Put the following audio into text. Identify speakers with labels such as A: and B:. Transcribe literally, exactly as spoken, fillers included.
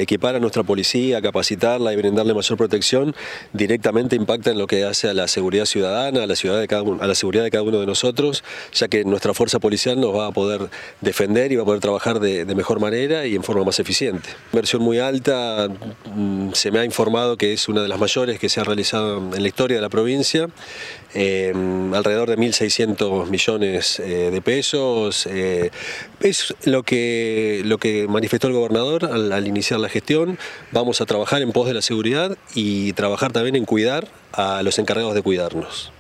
A: equipar a nuestra policía, capacitarla y brindarle mayor protección, directamente impacta en lo que hace a la seguridad ciudadana, a la, ciudad de cada uno, a la seguridad de cada uno de nosotros, ya que nuestra fuerza policial nos va a poder defender y va a poder trabajar de, de mejor manera y en forma más eficiente. Inversión muy alta, se me ha informado que es una de las mayores que se ha realizado en la historia de la provincia, eh, alrededor de mil seiscientos millones eh, de pesos. Eh, es lo que, lo que manifestó el gobernador al, al iniciar la gestión. Vamos a trabajar en pos de la seguridad y trabajar también en cuidar a los encargados de cuidarnos.